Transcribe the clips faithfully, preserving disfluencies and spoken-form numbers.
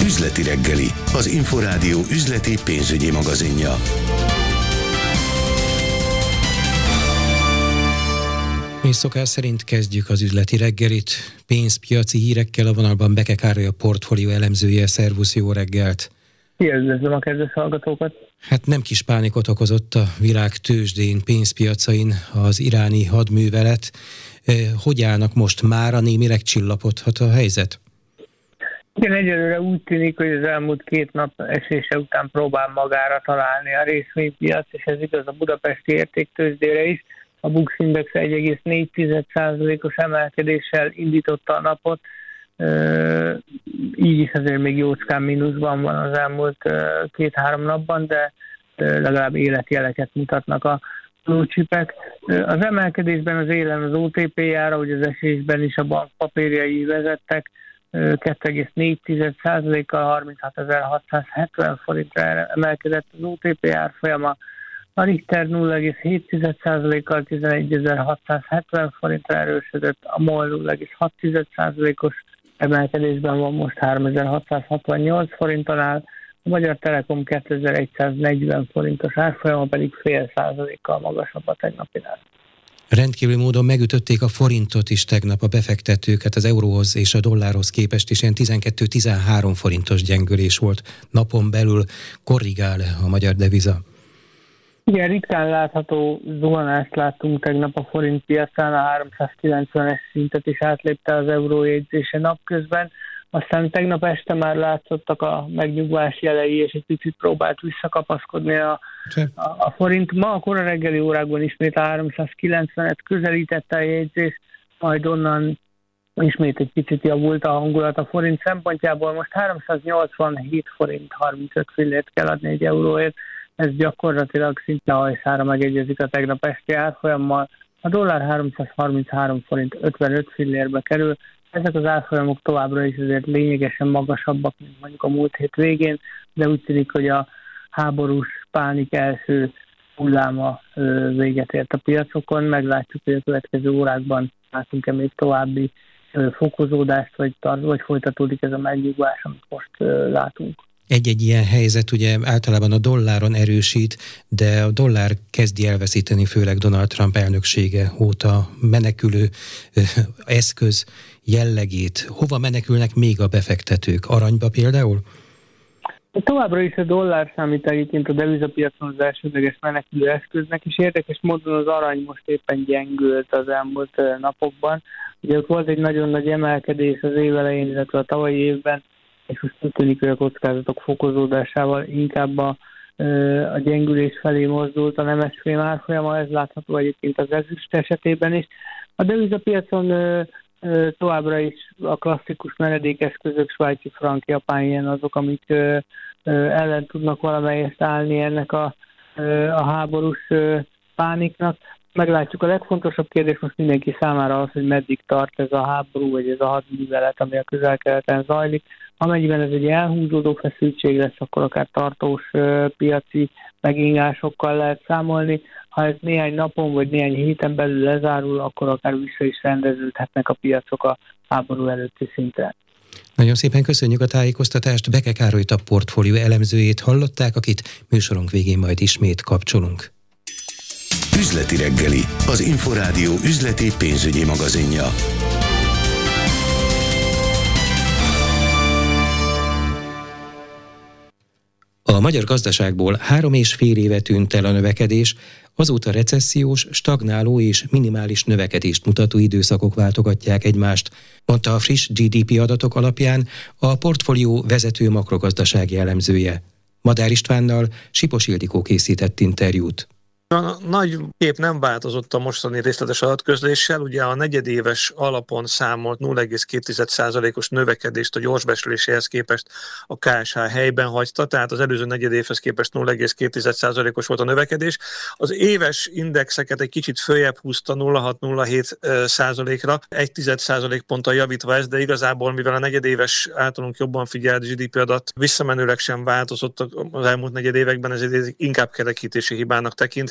Üzleti reggeli, az Inforádió üzleti pénzügyi magazinja. És szokás szerint kezdjük az üzleti reggelit. Pénzpiaci hírekkel a vonalban Beke Károly, a portfólió elemzője. Szervusz, jó reggelt! Üdvözlöm a kedves hallgatókat! Hát nem kis pánikot okozott a világ tőzsdén, pénzpiacain az iráni hadművelet. Hogy állnak most? Mára némileg csillapodhat a helyzet? Igen, egyelőre úgy tűnik, hogy az elmúlt két nap esése után próbál magára találni a részvénypiac, és ez igaz a budapesti értéktőzsdére is. A Bux Index egy egész négy százalékos emelkedéssel indította a napot, így is azért még jócskán mínuszban van az elmúlt két-három napban, de legalább életjeleket mutatnak a blue chipek. Az emelkedésben az élen az o té pé ára, hogy az esésben is a bank papírjai vezettek, két egész négy százalékkal harminchátezer-hatszázhetven forintra emelkedett az o té pé árfolyama, a Richter nulla egész hét százalékkal tizenegyezer-hatszázhetven forintra erősödött, a MOL nulla egész hat százalékos emelkedésben van most háromezer-hatszázhatvannyolc forinton áll, a Magyar Telekom kétezer-egysszáznegyven forintos árfolyama pedig fél százalékkal magasabb a tegnapinál. Rendkívül módon megütötték a forintot is tegnap a befektetőket, az euróhoz és a dollárhoz képest is ilyen tizenkettő-tizenhárom forintos gyengülés volt napon belül. Korrigál a magyar deviza? Igen, ritkán látható zuhanást láttunk tegnap a forint piacán, a háromszázkilencvenes szintet is átlépte az euró jegyzése napközben, aztán tegnap este már látszottak a megnyugvás jelei, és egy picit próbált visszakapaszkodni a, a, a forint. Ma a kora reggeli órákban ismét a háromszázkilencvenet közelítette a jegyzés, majd onnan ismét egy picit javult a hangulat a forint szempontjából. Most háromszáznyolcvanhét forint harmincöt fillért kell adni egy euróért, ez gyakorlatilag szinte hajszára megegyezik a tegnap esti árfolyammal. A dollár háromszázharminchárom forint ötvenöt fillérbe kerül. Ezek az árfolyamok továbbra is azért lényegesen magasabbak, mint mondjuk a múlt hét végén, de úgy tűnik, hogy a háborús pánik első hulláma véget ért a piacokon. Meglátjuk, hogy a következő órákban látunk-e még további fokozódást, vagy, tart, vagy folytatódik ez a megnyugvás, amit most látunk. Egy-egy ilyen helyzet ugye általában a dolláron erősít, de a dollár kezdi elveszíteni, főleg Donald Trump elnöksége óta menekülő eszköz jellegét. Hova menekülnek még a befektetők? Aranyba például? Továbbra is a dollár számít egyébként a devizapiacon az elsődleges menekülő eszköznek, és érdekes módon az arany most éppen gyengült az elmúlt napokban. Ugye ott volt egy nagyon nagy emelkedés az év elején, illetve a tavalyi évben, és most úgy tűnik, hogy a kockázatok fokozódásával inkább a, a gyengülés felé mozdult a nemesfém árfolyama, ez látható egyébként az ezüst esetében is. A devizapiacon továbbra is a klasszikus menedékeszközök, svájci frank, japán yen azok, amik ellen tudnak valamelyest állni ennek a, a háborús pániknak. Meglátjuk, a legfontosabb kérdés most mindenki számára az, hogy meddig tart ez a háború, vagy ez a hadművelet, ami a Közel-Keleten zajlik. Amennyiben ez egy elhúzódó feszültség lesz, akkor akár tartós uh, piaci megingásokkal lehet számolni. Ha ez néhány napon vagy néhány héten belül lezárul, akkor akár vissza is rendeződhetnek a piacok a háború előtti szintre. Nagyon szépen köszönjük a tájékoztatást. Beke Károlyt, a portfólió elemzőjét hallották, akit műsorunk végén majd ismét kapcsolunk. Üzleti reggeli, az Inforádió üzleti pénzügyi magazinja. A magyar gazdaságból három és fél éve tűnt el a növekedés, azóta recessziós, stagnáló és minimális növekedést mutató időszakok váltogatják egymást, mondta a friss gé dé pé adatok alapján a portfólió vezető makrogazdasági elemzője. Madár Istvánnal Sipos Ildikó készített interjút. A nagy kép nem változott a mostani részletes adatközléssel, ugye a negyedéves alapon számolt nulla egész két százalékos növekedést a gyorsbecsléséhez képest a ká es há helyben hagyta, tehát az előző negyedévhez képest nulla egész két százalékos volt a növekedés. Az éves indexeket egy kicsit följebb húzta nulla egész hat nulla hét százalékra, egy tized százalékponttal javítva ez, de igazából mivel a negyedéves általunk jobban figyelt gé dé pé adat visszamenőleg sem változott az elmúlt negyedévekben, ezért inkább kerekítési hibának tekinthető.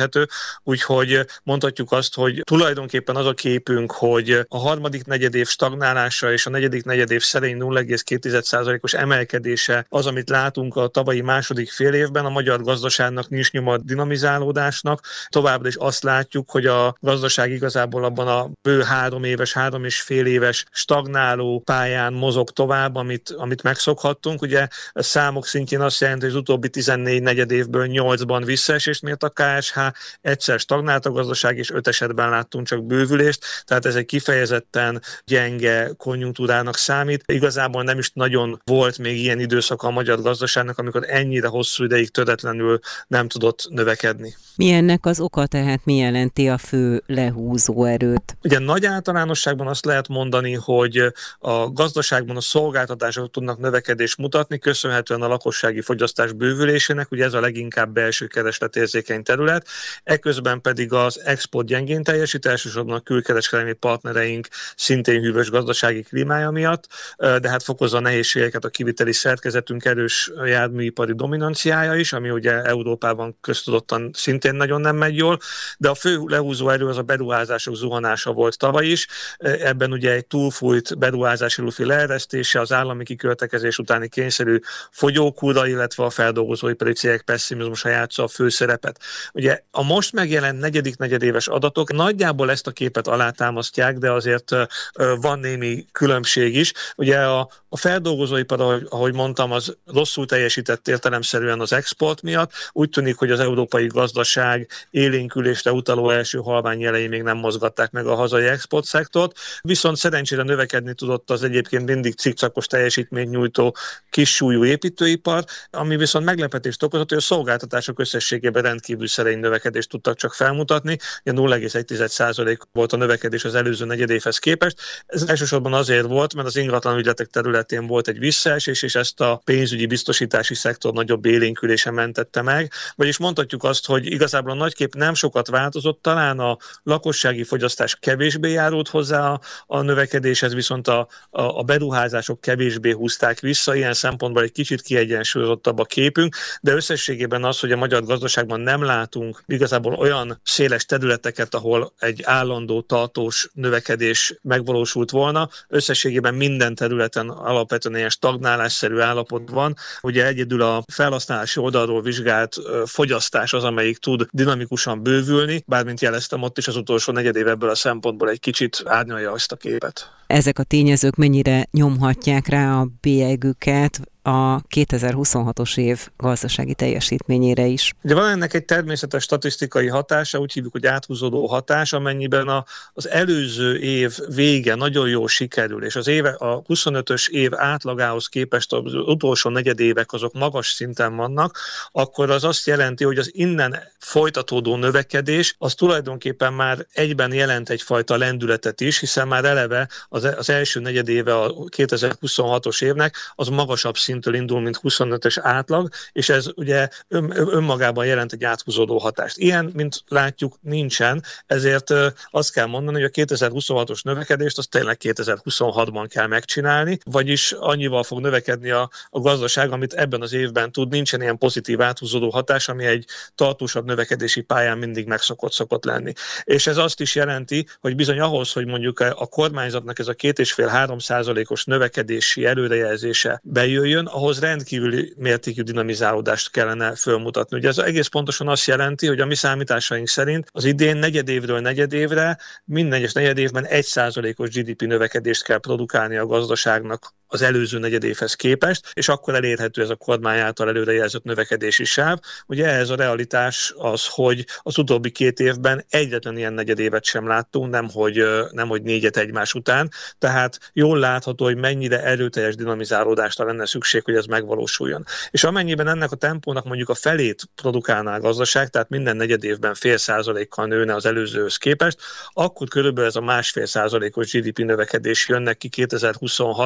érhető, úgyhogy mondhatjuk azt, hogy tulajdonképpen az a képünk, hogy a harmadik negyedév stagnálása és a negyedik negyedév szerény nulla egész két százalékos emelkedése az, amit látunk a tavalyi második fél évben. A magyar gazdaságnak nincs nyoma dinamizálódásnak. Továbbra is azt látjuk, hogy a gazdaság igazából abban a bő három éves, három és fél éves stagnáló pályán mozog tovább, amit, amit megszokhattunk. Ugye a számok szintjén azt jelenti, hogy az utóbbi tizennégy negyedévből nyolcban visszaesést mért a ká es há, egyszer stagnált a gazdaság, és öt esetben láttunk csak bővülést, tehát ez egy kifejezetten gyenge konjunktúrának számít. Igazából nem is nagyon volt még ilyen időszaka a magyar gazdaságnak, amikor ennyire hosszú ideig töretlenül nem tudott növekedni. Mi ennek az oka, tehát mi jelenti a fő lehúzó erőt? Ugye nagy általánosságban azt lehet mondani, hogy a gazdaságban a szolgáltatások tudnak növekedést mutatni, köszönhetően a lakossági fogyasztás bővülésének, ugye ez a leginkább belső keresletérzékeny terület, eközben pedig az export gyengén teljesít, elsősorban a külkereskedelmi partnereink szintén hűvös gazdasági klímája miatt, de hát fokozza a nehézségeket a kiviteli szerkezetünk erős járműipari dominanciája is, ami ugye Európában köztudottan szintén nagyon nem megy jól, de a fő lehúzó erő az a beruházások zuhanása volt tavaly is. Ebben ugye egy túlfújt beruházási lufi leeresztése, az állami kiköltekezés utáni kényszerű fogyókúra, illetve a feldolgozóipari cégek pesszimizmusa játsza a fő szerepet. Ugye a most megjelent negyedik negyedéves adatok nagyjából ezt a képet alátámasztják, de azért van némi különbség is. Ugye a, a feldolgozóipar, ahogy, ahogy mondtam, az rosszul teljesített értelemszerűen az export miatt. Úgy tűnik, hogy az európai gazdaság élénkülésre utaló első halvány jelei még nem mozgatták meg a hazai exportszektort, viszont szerencsére növekedni tudott az egyébként mindig cikcakos teljesítményt nyújtó kissúlyú építőipar, ami viszont meglepetést okozott, hogy a szolgáltatások összességében rendkívül szerény növekedést tudtak csak felmutatni. nulla egész egy százalék volt a növekedés az előző negyedévhez képest. Ez elsősorban azért volt, mert az ingatlan ügyletek területén volt egy visszaesés, és ezt a pénzügyi biztosítási szektor nagyobb élénkülése mentette meg. Vagyis mondhatjuk azt, hogy igazából a nagykép nem sokat változott, talán a lakossági fogyasztás kevésbé járult hozzá a, a növekedéshez, viszont a, a, a beruházások kevésbé húzták vissza, ilyen szempontból egy kicsit kiegyensúlyozottabb a képünk, de összességében az, hogy a magyar gazdaságban nem látunk igazából olyan széles területeket, ahol egy állandó, tartós növekedés megvalósult volna, összességében minden területen alapvetően ilyen stagnálásszerű állapot van. Ugye egyedül a felhasználási oldalról vizsgált fogyasztás az, amelyik tud dinamikusan bővülni, bármint jeleztem, ott is az utolsó negyedév ebből a szempontból egy kicsit árnyalja azt a képet. Ezek a tényezők mennyire nyomhatják rá a bélyegüket a kétezer-huszonhatos év gazdasági teljesítményére is? Ugye van ennek egy természetes statisztikai hatása, úgy hívjuk, hogy áthúzódó hatás, amennyiben a, az előző év vége nagyon jól sikerül, és az éve, a huszonötös év átlagához képest az utolsó negyedévek azok magas szinten vannak, akkor az azt jelenti, hogy az innen folytatódó növekedés az tulajdonképpen már egyben jelent egyfajta lendületet is, hiszen már eleve az, az első negyedéve a kétezer-huszonhatos évnek az magasabb szinttől indul, mint huszonötös átlag, és ez ugye ön, önmagában jelent egy áthúzódó hatást. Ilyen, mint látjuk, nincsen, ezért azt kell mondani, hogy a kétezer-huszonhatos növekedést azt tényleg kétezer-huszonhatban kell megcsinálni, vagyis annyival fog növekedni a, a gazdaság, amit ebben az évben tud, nincsen ilyen pozitív áthúzódó hatás, ami egy tartósabb növekedési pályán mindig megszokott szokott lenni. És ez azt is jelenti, hogy bizony ahhoz, hogy mondjuk a kormányzatnak ez a két és fél három százalékos növekedési előrejelzése bejöjjön, ahhoz rendkívüli mértékű dinamizálódást kellene fölmutatni. Ugye ez egész pontosan azt jelenti, hogy a mi számításaink szerint az idén negyedévről negyedévre minden egyes negyedévben egy százalékos gé dé pé növekedést kell produkálni a gazdaságnak az előző negyedévhez képest, és akkor elérhető ez a kormány által előrejelzett növekedési sáv. Ugye ez a realitás az, hogy az utóbbi két évben egyetlen ilyen negyedévet sem láttunk, nemhogy, nemhogy négyet egymás után, tehát jól látható, hogy mennyire erőteljes dinamizálódásra lenne szükség, hogy ez megvalósuljon. És amennyiben ennek a tempónak mondjuk a felét produkálná a gazdaság, tehát minden negyedévben fél százalékkal nőne az előzőhöz képest, akkor körülbelül ez a másfél százalékos gé dé pé növekedés jönnek ki kétezer-huszonhatban,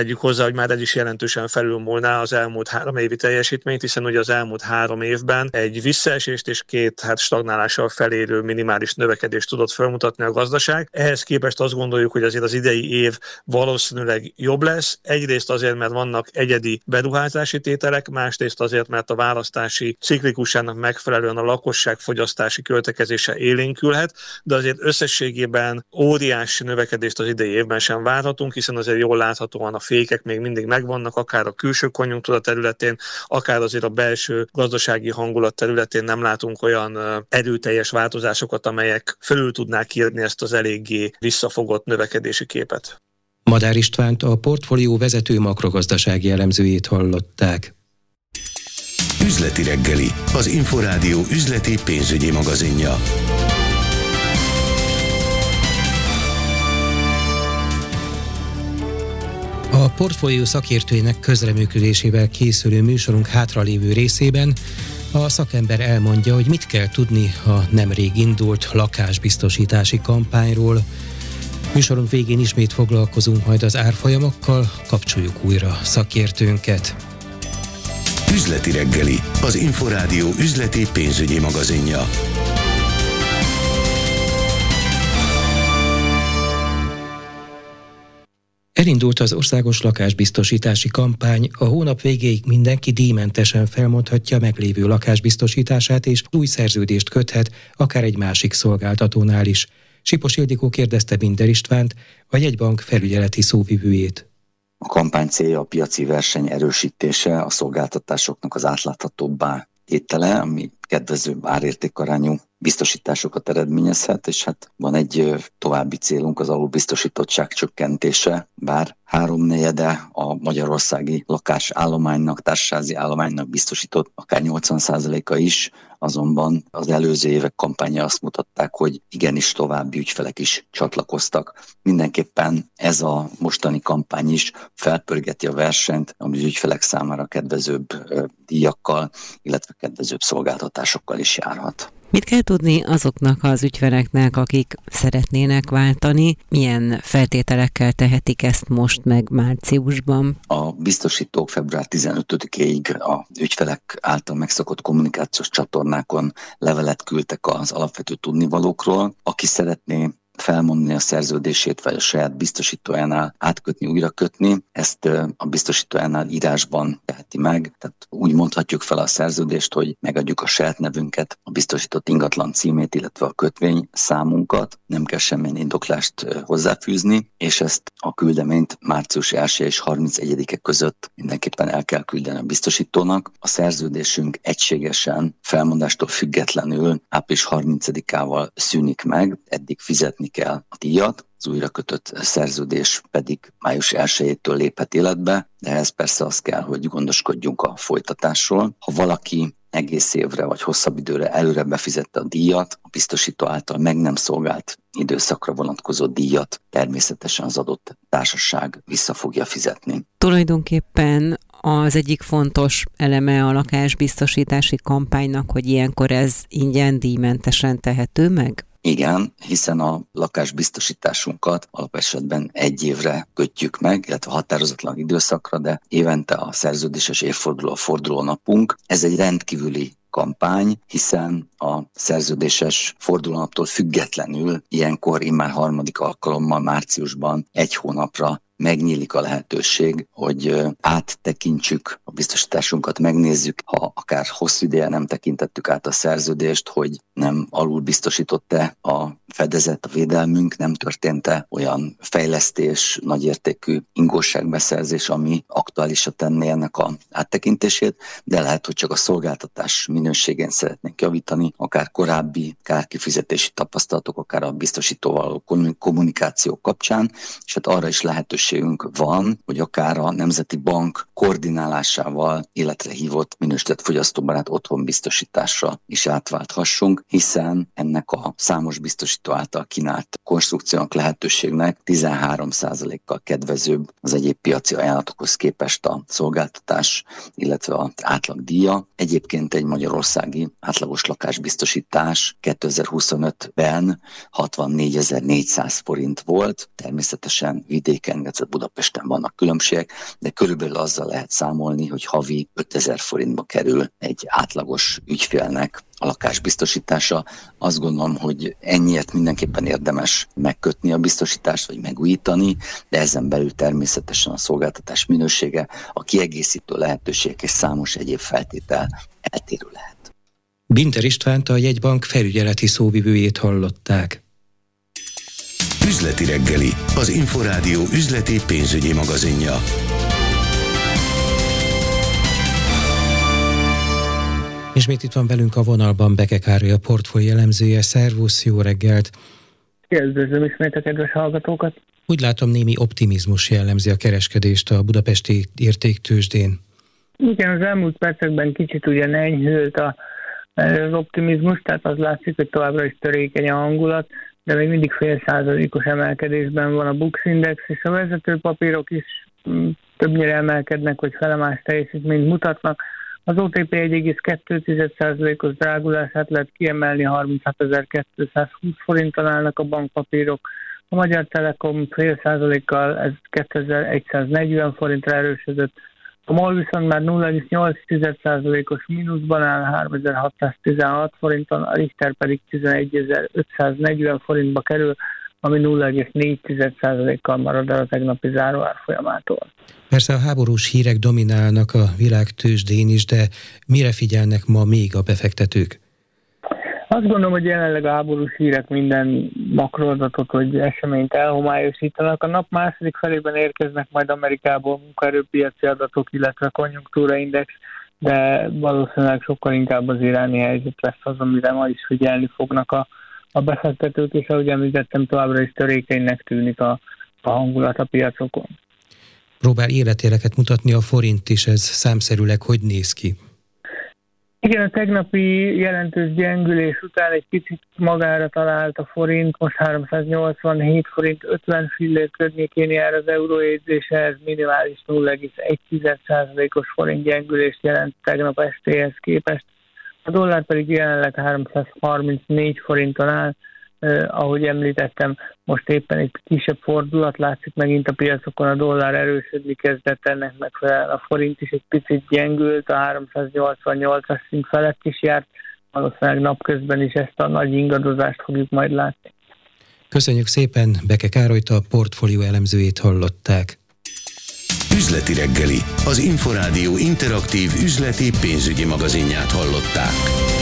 tegyük hozzá, hogy már ez is jelentősen felülmúlná az elmúlt három évi teljesítményt, hiszen ugye az elmúlt három évben egy visszaesést és két hát stagnálással felérő minimális növekedést tudott felmutatni a gazdaság. Ehhez képest azt gondoljuk, hogy azért az idei év valószínűleg jobb lesz. Egyrészt azért, mert vannak egyedi beruházási tételek, másrészt azért, mert a választási ciklikusának megfelelően a lakosság fogyasztási költekezése élénkülhet, de azért összességében óriási növekedést az idei évben sem várhatunk, hiszen azért jól láthatóan a fékek még mindig megvannak, akár a külső konjunktúra területén, akár azért a belső gazdasági hangulat területén nem látunk olyan erőteljes változásokat, amelyek fölül tudnák írni ezt az eléggé visszafogott növekedési képet. Madár Istvánt, a portfólió vezető makrogazdasági elemzőjét hallották. Üzleti reggeli, az Inforádió üzleti pénzügyi magazinja. A portfólió szakértőinek közreműködésével készülő műsorunk hátralévő részében a szakember elmondja, hogy mit kell tudni a nemrég indult lakásbiztosítási kampányról. Műsorunk végén ismét foglalkozunk majd az árfolyamokkal, kapcsoljuk újra szakértőnket. Üzleti reggeli, az Inforádió üzleti pénzügyi magazinja. Elindult az országos lakásbiztosítási kampány, a hónap végéig mindenki díjmentesen felmondhatja meglévő lakásbiztosítását és új szerződést köthet, akár egy másik szolgáltatónál is. Sipos Ildikó kérdezte Binder Istvánt, a jegybank felügyeleti szóvivőjét. A kampány célja a piaci verseny erősítése, a szolgáltatásoknak az átláthatóbbá tétele, ami kedvezőbb árértékarányú biztosításokat eredményezhet, és hát van egy további célunk, az alulbiztosítottság csökkentése, bár háromnegyede a magyarországi lakásállománynak, társasági állománynak biztosított, akár nyolcvan százaléka is, azonban az előző évek kampánya azt mutatták, hogy igenis további ügyfelek is csatlakoztak. Mindenképpen ez a mostani kampány is felpörgeti a versenyt, ami az ügyfelek számára kedvezőbb díjakkal, illetve kedvezőbb szolgáltatásokkal is járhat. Mit kell tudni azoknak az ügyfeleknek, akik szeretnének váltani? Milyen feltételekkel tehetik ezt most meg márciusban? A biztosítók február tizenötödikéig a ügyfelek által megszokott kommunikációs csatornákon levelet küldtek az alapvető tudnivalókról. Aki szeretné felmondani a szerződését, vagy a saját biztosítójánál átkötni, újra kötni, ezt a biztosítójánál írásban teheti meg. Tehát úgy mondhatjuk fel a szerződést, hogy megadjuk a saját nevünket, a biztosított ingatlan címét, illetve a kötvény számunkat, nem kell semmilyen indoklást hozzáfűzni, és ezt a küldeményt március elsője és harmincegyedike között mindenképpen el kell küldeni a biztosítónak. A szerződésünk egységesen, felmondástól függetlenül április harmincadikával szűnik meg, eddig fizetni kell a díjat, az újra kötött szerződés pedig május elsejétől léphet életbe, de ehhez persze az kell, hogy gondoskodjunk a folytatásról. Ha valaki egész évre vagy hosszabb időre előre befizette a díjat, a biztosító által meg nem szolgált időszakra vonatkozó díjat természetesen az adott társaság vissza fogja fizetni. Tulajdonképpen az egyik fontos eleme a lakásbiztosítási kampánynak, hogy ilyenkor ez ingyen díjmentesen tehető meg? Igen, hiszen a lakásbiztosításunkat alapesetben egy évre kötjük meg, illetve határozatlan időszakra, de évente a szerződéses évforduló a fordulónapunk. Ez egy rendkívüli kampány, hiszen a szerződéses fordulónaptól függetlenül ilyenkor immár harmadik alkalommal márciusban egy hónapra megnyílik a lehetőség, hogy áttekintsük a biztosításunkat, megnézzük, ha akár hosszú ideje nem tekintettük át a szerződést, hogy nem alul biztosított-e a fedezet, a védelmünk, nem történt-e olyan fejlesztés, nagyértékű ingóságbeszerzés, ami aktuálisra tenné ennek a áttekintését, de lehet, hogy csak a szolgáltatás minőségén szeretnénk javítani, akár korábbi kárkifizetési tapasztalatok, akár a biztosítóval kommunikáció kapcsán, és hát arra is lehetőségünk van, hogy akár a Nemzeti Bank koordinálásával bevezetésával életre hívott minősített fogyasztóbarát otthonbiztosításra is átválthassunk, hiszen ennek a számos biztosító által kínált konstrukciónak, lehetőségnek tizenhárom százalékkal kedvezőbb az egyéb piaci ajánlatokhoz képest a szolgáltatás, illetve az átlagdíja. Egyébként egy magyarországi átlagos lakásbiztosítás kétezer-huszonötben hatvannégyezer-négyszáz forint volt. Természetesen vidéken, illetve Budapesten vannak különbségek, de körülbelül azzal lehet számolni, hogy havi ötezer forintba kerül egy átlagos ügyfélnek a lakásbiztosítása. Azt gondolom, hogy ennyiért mindenképpen érdemes megkötni a biztosítást, vagy megújítani, de ezen belül természetesen a szolgáltatás minősége, a kiegészítő lehetőségek és számos egyéb feltétel eltérő lehet. Binter Istvánt, a jegybank felügyeleti szóvivőjét hallották. Üzleti reggeli, az Inforádió üzleti pénzügyi magazinja. Ismét itt van velünk a vonalban Beke Károly, a portfólió elemzője. Szervusz, jó reggelt! Üdvözlöm ismét a kedves hallgatókat! Úgy látom, némi optimizmus jellemzi a kereskedést a budapesti értéktőzsdén. Igen, az elmúlt percekben kicsit ugyan enyhült a, az optimizmus, tehát az látszik, hogy továbbra is törékeny a hangulat, de még mindig fél százalékos emelkedésben van a Bux Index, és a vezető papírok is többnyire emelkednek, vagy felemás teljesítményt mutatnak. Az o té pé egy egész kettő százalékos drágulását lehet kiemelni, harminchetezer-kétszázhúsz forinton állnak a bankpapírok. A Magyar Telekom fél százalékkal, ez kétezer-száznegyven forintra erősödött. A MOL viszont már nulla egész nyolc százalékos mínuszban áll, háromezer-hatszáztizenhat forinton, a Richter pedig tizenegyezer-ötszáznegyven forintba kerül, ami nulla egész négy százalékkal marad el a tegnapi záróárfolyamától. Persze a háborús hírek dominálnak a világ tőzsdén is, de mire figyelnek ma még a befektetők? Azt gondolom, hogy jelenleg a háborús hírek minden makroadatot vagy eseményt elhomályosítanak. A nap második felében érkeznek majd Amerikából munkaerőpiaci adatok, illetve konjunktúraindex, de valószínűleg sokkal inkább az iráni helyzet lesz az, amire ma is figyelni fognak a, a befektetők, és ahogy említettem, továbbra is törékenynek tűnik a, a hangulat a piacokon. Próbál életéleket mutatni a forint is, ez számszerűleg hogy néz ki? Igen, a tegnapi jelentős gyengülés után egy picit magára talált a forint, most háromszáznyolcvanhét forint ötven fillér környékén jár az eurójegyzése, ez minimális nulla egész egy százalékos forint gyengülést jelent tegnap estéhez képest. A dollár pedig jelenleg háromszázharmincnégy forinton áll, eh, ahogy említettem, most éppen egy kisebb fordulat látszik megint a piacokon, a dollár erősödni kezdett, ennek megfelelően a forint is egy picit gyengült, a háromszáznyolcvannyolcas szint felett is járt, valószínűleg napközben is ezt a nagy ingadozást fogjuk majd látni. Köszönjük szépen, Beke Károlyt, a portfólió elemzőjét hallották. Üzleti reggeli, az Inforádió interaktív üzleti pénzügyi magazinját hallották.